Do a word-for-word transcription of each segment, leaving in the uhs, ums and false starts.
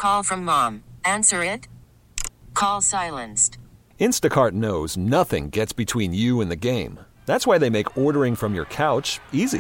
Call from mom. Answer it. Call silenced. Instacart knows nothing gets between you and the game. That's why they make ordering from your couch easy.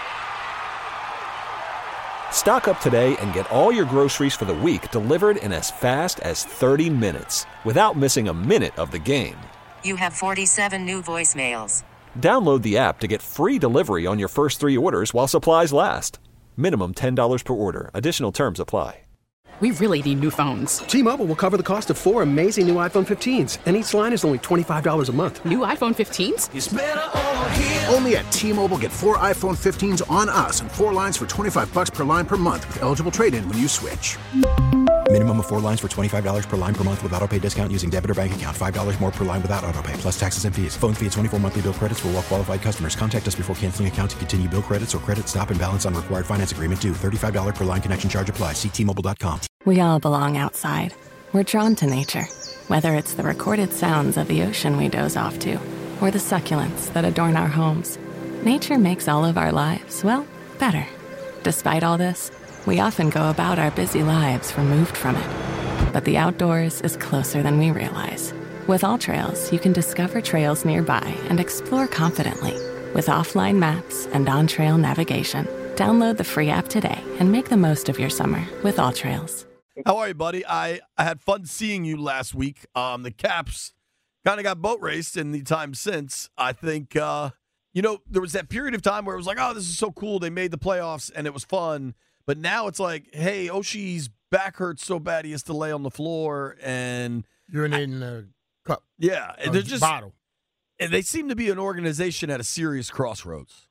Stock up today and get all your groceries for the week delivered in as fast as thirty minutes without missing a minute of the game. You have forty-seven new voicemails. Download the app to get free delivery on your first three orders while supplies last. Minimum ten dollars per order. Additional terms apply. We really need new phones. T-Mobile will cover the cost of four amazing new iPhone fifteens, and each line is only twenty-five dollars a month. New iPhone fifteens? It's better over here. Only at T-Mobile, get four iPhone fifteens on us and four lines for twenty-five bucks per line per month with eligible trade-in when you switch. Minimum of four lines for twenty-five dollars per line per month with autopay discount using debit or bank account. five dollars more per line without autopay, plus taxes and fees. Phone fee at twenty-four monthly bill credits for well-qualified customers. Contact us before canceling account to continue bill credits or credit stop and balance on required finance agreement due. thirty-five dollars per line connection charge applies. See T Mobile dot com. We all belong outside. We're drawn to nature. Whether it's the recorded sounds of the ocean we doze off to, or the succulents that adorn our homes, nature makes all of our lives, well, better. Despite all this, we often go about our busy lives removed from it. But the outdoors is closer than we realize. With AllTrails, you can discover trails nearby and explore confidently. With offline maps and on-trail navigation, download the free app today and make the most of your summer with AllTrails. How are you, buddy? I, I had fun seeing you last week. Um, the Caps kind of got boat raced in the time since. I think, uh, you know, there was that period of time where it was like, oh, this is so cool. They made the playoffs, and it was fun. But now it's like, hey, Oshie's back hurts so bad he has to lay on the floor. And urinating in the cup. Yeah. And they're just, bottle. And they seem to be an organization at a serious crossroads.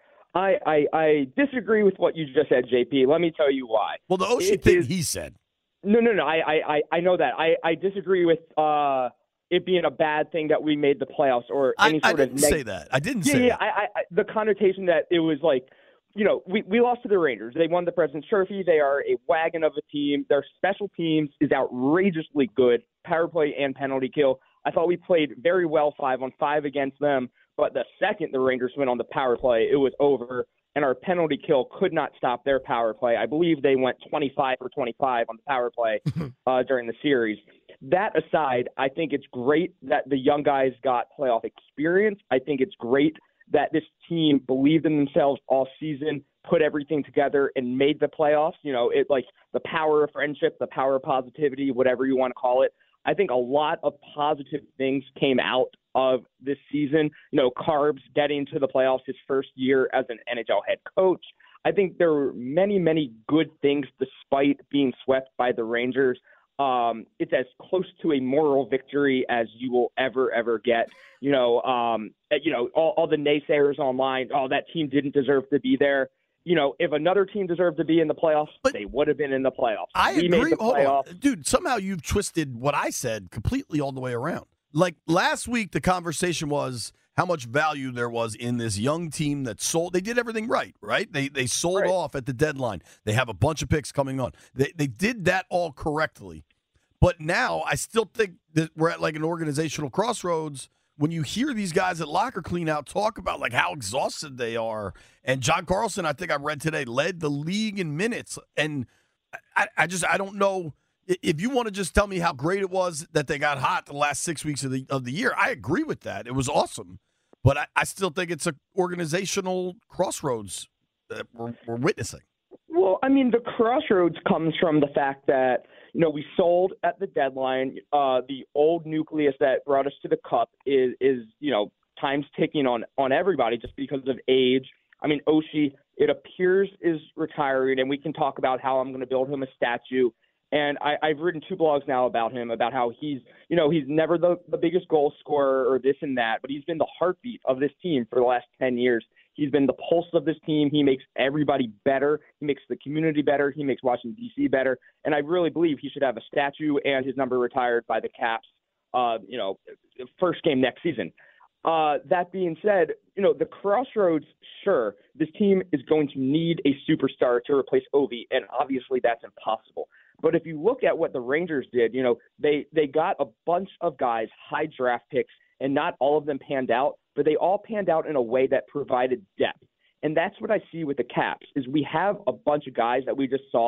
I, I, I disagree with what you just said, J P. Let me tell you why. Well, the Oshie It thing is- he said. No, no, no. I, I, I know that. I, I disagree with uh, it being a bad thing that we made the playoffs or any I, I sort didn't of neg- say that. I didn't yeah, say yeah, that. I, I, I, the connotation that it was like, you know, we, we lost to the Rangers. They won the President's Trophy. They are a wagon of a team. Their special teams is outrageously good, power play and penalty kill. I thought we played very well five on five against them, but the second the Rangers went on the power play, it was over. And our penalty kill could not stop their power play. I believe they went twenty-five for twenty-five on the power play uh, during the series. That aside, I think it's great that the young guys got playoff experience. I think it's great that this team believed in themselves all season, put everything together, and made the playoffs. You know, it like the power of friendship, the power of positivity, whatever you want to call it. I think a lot of positive things came out of this season. You know, Carbs getting to the playoffs his first year as an N H L head coach. I think there were many, many good things despite being swept by the Rangers. Um, it's as close to a moral victory as you will ever, ever get. You know, um, you know, all, all the naysayers online, oh, that team didn't deserve to be there. You know, if another team deserved to be in the playoffs, but they would have been in the playoffs. I we agree. Made the Hold playoffs. on. Dude, somehow you've twisted what I said completely all the way around. Like last week, the conversation was how much value there was in this young team that sold. They did everything right, right? They they sold Right. off at the deadline. They have a bunch of picks coming on. They they did that all correctly. But now I still think that we're at like an organizational crossroads when you hear these guys at Locker Clean Out talk about like how exhausted they are. And John Carlson, I think I read today, led the league in minutes. And I, I just I don't know. If you want to just tell me how great it was that they got hot the last six weeks of the of the year, I agree with that. It was awesome. But I, I still think it's an organizational crossroads that we're, we're witnessing. Well, I mean, the crossroads comes from the fact that, you know, we sold at the deadline. Uh, the old nucleus that brought us to the cup is, is you know, time's ticking on, on everybody just because of age. I mean, Oshie, it appears, is retiring, and we can talk about how I'm going to build him a statue. And I, I've written two blogs now about him, about how he's, you know, he's never the, the biggest goal scorer or this and that, but he's been the heartbeat of this team for the last ten years. He's been the pulse of this team. He makes everybody better. He makes the community better. He makes Washington, D C better. And I really believe he should have a statue and his number retired by the Caps, uh, you know, first game next season. Uh, that being said, you know, the crossroads, sure, this team is going to need a superstar to replace Ovi, and obviously that's impossible. But if you look at what the Rangers did, you know, they, they got a bunch of guys, high draft picks, and not all of them panned out, but they all panned out in a way that provided depth. And that's what I see with the Caps, is we have a bunch of guys that we just saw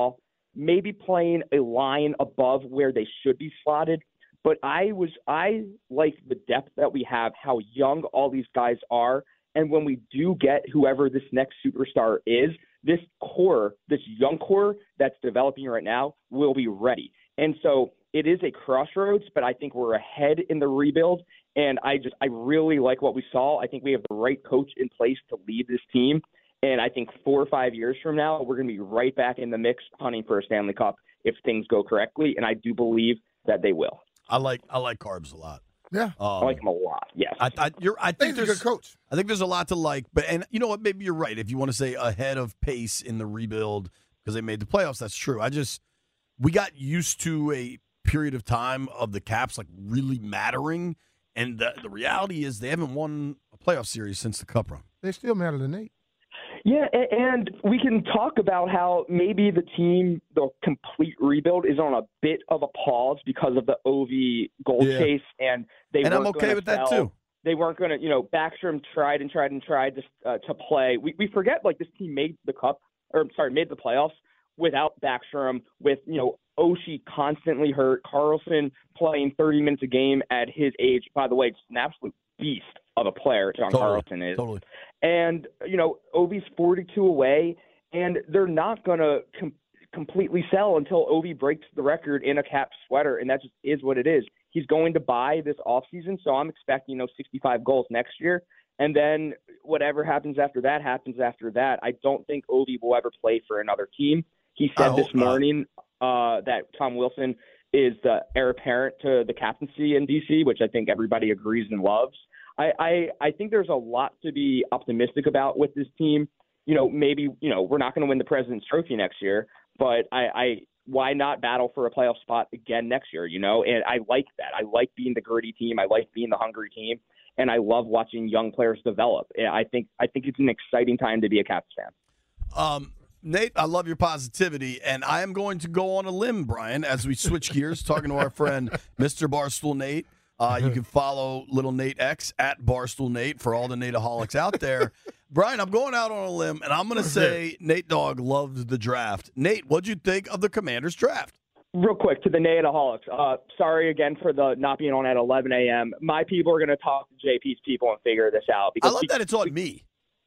maybe playing a line above where they should be slotted. But I was I like the depth that we have, how young all these guys are, and when we do get whoever this next superstar is, this core, this young core that's developing right now will be ready. And so it is a crossroads, but I think we're ahead in the rebuild. And I just, I really like what we saw. I think we have the right coach in place to lead this team. And I think four or five years from now, we're going to be right back in the mix hunting for a Stanley Cup if things go correctly. And I do believe that they will. I like, I like Carbs a lot. Yeah. Um, I like him a lot. Yes. I, I, you're, I think He's a there's good coach. I think there's a lot to like, but and you know what? Maybe you're right. If you want to say ahead of pace in the rebuild because they made the playoffs, that's true. I just we got used to a period of time of the Caps like really mattering, and the the reality is they haven't won a playoff series since the Cup run. They still matter to Nate. Yeah, and we can talk about how maybe the team, the complete rebuild, is on a bit of a pause because of the Ovi goal Yeah. chase, and they And I'm weren't okay gonna with that, sell- too. They weren't going to, you know, Backstrom tried and tried and tried to uh, to play. We we forget like this team made the cup, or sorry, made the playoffs without Backstrom, with you know Oshie constantly hurt, Carlson playing thirty minutes a game at his age. By the way, just an absolute beast of a player, John Totally, Carlson is. totally. And, you know, Ovi's forty-two away, and they're not going to com- completely sell until Ovi breaks the record in a Cap sweater, and that just is what it is. He's going to buy this offseason, so I'm expecting, you know, sixty-five goals next year. And then whatever happens after that happens after that. I don't think Ovi will ever play for another team. He I said this hope not. morning uh, that Tom Wilson is the heir apparent to the captaincy in D C, which I think everybody agrees and loves. I, I, I think there's a lot to be optimistic about with this team. You know, maybe, you know, we're not going to win the President's Trophy next year, but I, I why not battle for a playoff spot again next year, you know? And I like that. I like being the gritty team. I like being the hungry team. And I love watching young players develop. I think I think it's an exciting time to be a Caps fan. Um, Nate, I love your positivity, and I am going to go on a limb, Brian, as we switch gears, talking to our friend Mister Barstool Nate. Uh, you can follow Little Nate X at Barstool Nate for all the Nateaholics out there. Brian, I'm going out on a limb, and I'm going to say Nate Dogg loved the draft. Nate, what'd you think of the Commanders draft? Real quick to the Nateaholics. Uh, sorry again for the not being on at eleven a.m. My people are going to talk to J P's people and figure this out. I Because love that it's on me.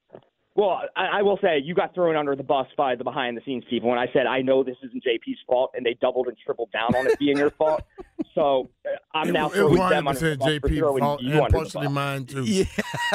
Well, I, I will say you got thrown under the bus by the behind-the-scenes people when I said I know this isn't J P's fault, and they doubled and tripled down on it being your fault. So uh, I'm now It throwing was them under the bus J for P throwing fault you and under the partially bus. mine too. Yeah.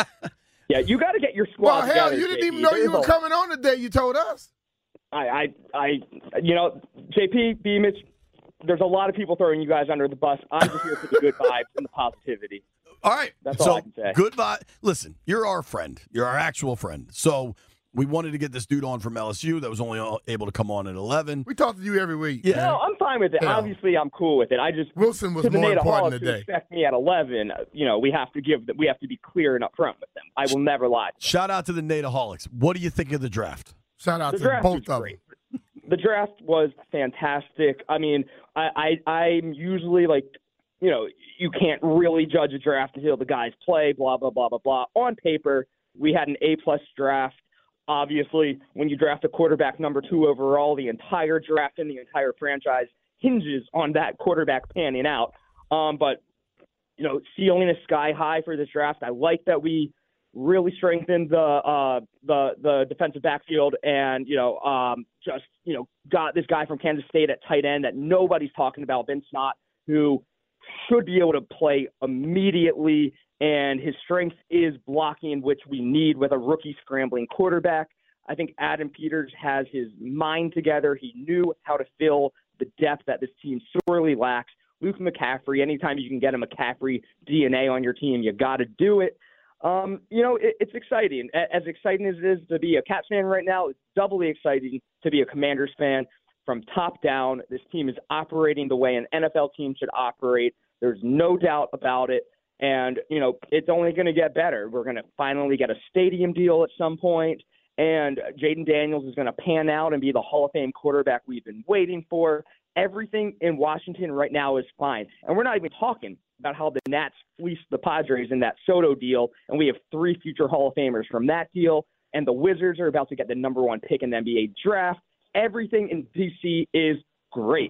Yeah, you got to get your squad Well, hell, together, you didn't J P. even know you There's were a- coming on the day you told us. I, I, I, you know, J P, B. Mitch, there's a lot of people throwing you guys under the bus. I'm just here for the good vibes and the positivity. All right. That's so all I can say. Good vibe. Listen, you're our friend. You're our actual friend. So we wanted to get this dude on from L S U that was only uh, able to come on at eleven. We talk to you every week. Yeah. No, I'm fine with it. Yeah. Obviously, I'm cool with it. I just Wilson was to the more Nateaholics important who today. expect me at eleven. You know, we have to give. The, we have to be clear and upfront with them. I will never lie. Shout out to the Nateaholics. What do you think of the draft? Shout out The to draft both was of them. great. The draft was fantastic. I mean, I, I I'm usually like, you know, you can't really judge a draft until the guys play. Blah blah blah blah blah. On paper, we had an A plus draft. Obviously, when you draft a quarterback number two overall, the entire draft and the entire franchise hinges on that quarterback panning out. Um, but you know, ceiling is sky high for this draft. I like that we really strengthened the uh, the the defensive backfield, and you know, um, just you know, got this guy from Kansas State at tight end that nobody's talking about, Ben Snott, who should be able to play immediately. And his strength is blocking, which we need with a rookie scrambling quarterback. I think Adam Peters has his mind together. He knew how to fill the depth that this team sorely lacks. Luke McCaffrey, anytime you can get a McCaffrey D N A on your team, you got to do it. Um, you know, it, it's exciting. As exciting as it is to be a Caps fan right now, it's doubly exciting to be a Commanders fan. From top down, this team is operating the way an N F L team should operate. There's no doubt about it. And, you know, it's only going to get better. We're going to finally get a stadium deal at some point, and Jaden Daniels is going to pan out and be the Hall of Fame quarterback we've been waiting for. Everything in Washington right now is fine. And we're not even talking about how the Nats fleeced the Padres in that Soto deal, and we have three future Hall of Famers from that deal, and the Wizards are about to get the number one pick in the N B A draft. everything in D C is great.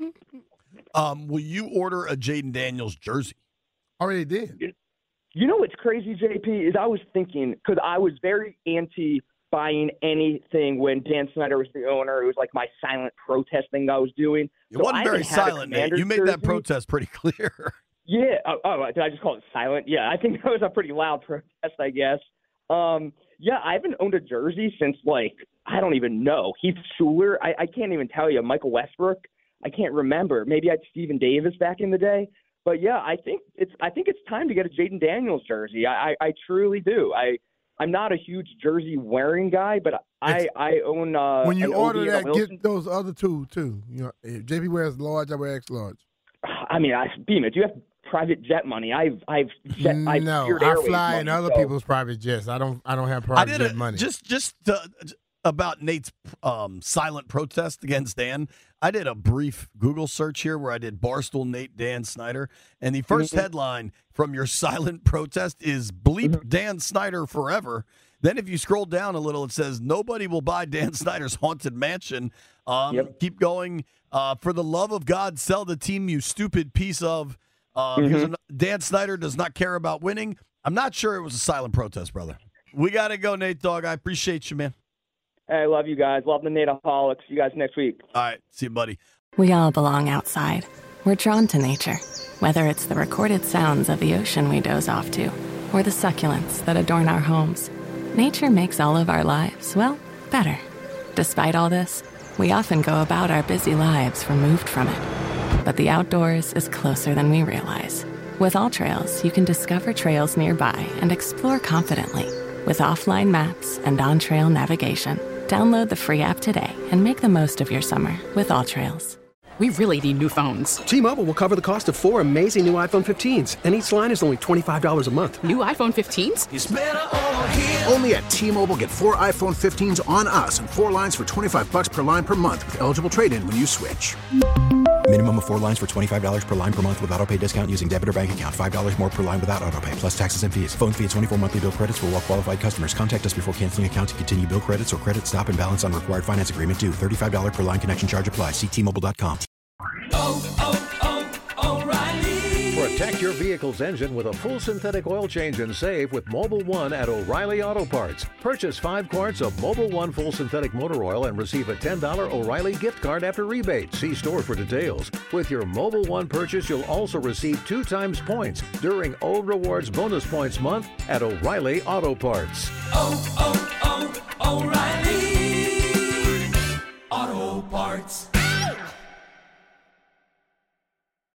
Um, will you order a Jaden Daniels jersey? Already did. You know what's crazy, J P, is I was thinking, because I was very anti buying anything when Dan Snyder was the owner. It was like my silent protest thing I was doing. It So wasn't I very haven't had a silent, Nate. Commanders You made jersey. that protest pretty clear. Yeah. Oh, oh, did I just call it silent? Yeah, I think that was a pretty loud protest, I guess. Um, yeah, I haven't owned a jersey since, like, I don't even know. Heath Schuler, I, I can't even tell you. Michael Westbrook, I can't remember. Maybe I had Stephen Davis back in the day. But, yeah, I think it's I think it's time to get a Jaden Daniels jersey. I, I, I truly do. I, I'm not a huge jersey-wearing guy, but I, I own uh, When you an order O B that, Wilson. get those other two, too. You know, if J P wears large, I wear X large. I mean, I, Beam, do you have private jet money? I've I've jet, I've no, Spirit I Airways fly money, in other so- people's private jets. I don't. I don't have I private did jet a, money. just just uh, about Nate's um, silent protest against Dan. I did a brief Google search here where I did Barstool Nate Dan Snyder, and the 1st Mm-hmm. headline from your silent protest is "Bleep Mm-hmm. Dan Snyder forever." Then if you scroll down a little, it says nobody will buy Dan Snyder's haunted mansion. Um, Yep. Keep going. Uh, for the love of God, sell the team, you stupid piece of. Um, here's Mm-hmm. an- Dan Snyder does not care about winning. I'm not sure it was a silent protest, brother. We got to go, Nate Dogg. I appreciate you, man. Hey, I love you guys. Love the Nateaholics. See you guys next week. All right. See you, buddy. We all belong outside. We're drawn to nature, whether it's the recorded sounds of the ocean we doze off to, or the succulents that adorn our homes. Nature makes all of our lives, well, better. Despite all this, we often go about our busy lives removed from it. But the outdoors is closer than we realize. With All Trails, you can discover trails nearby and explore confidently. With offline maps and on-trail navigation, download the free app today and make the most of your summer with All Trails. We really need new phones. T-Mobile will cover the cost of four amazing new iPhone fifteens, and each line is only twenty-five dollars a month. New iPhone fifteens? Only at T-Mobile, get four iPhone fifteens on us and four lines for twenty-five bucks per line per month with eligible trade-in when you switch. Minimum of four lines for twenty-five dollars per line per month with autopay discount using debit or bank account. five dollars more per line without autopay, plus taxes and fees. Phone fee at twenty-four monthly bill credits for well qualified customers. Contact us before canceling account to continue bill credits or credit stop and balance on required finance agreement due. thirty-five dollars per line connection charge applies. See T Mobile dot com. Protect your vehicle's engine with a full synthetic oil change and save with Mobile One at O'Reilly Auto Parts. Purchase five quarts of Mobile One full synthetic motor oil and receive a ten dollars O'Reilly gift card after rebate. See store for details. With your Mobile One purchase, you'll also receive two times points during O Rewards Bonus Points Month at O'Reilly Auto Parts. Oh, oh, oh, O'Reilly.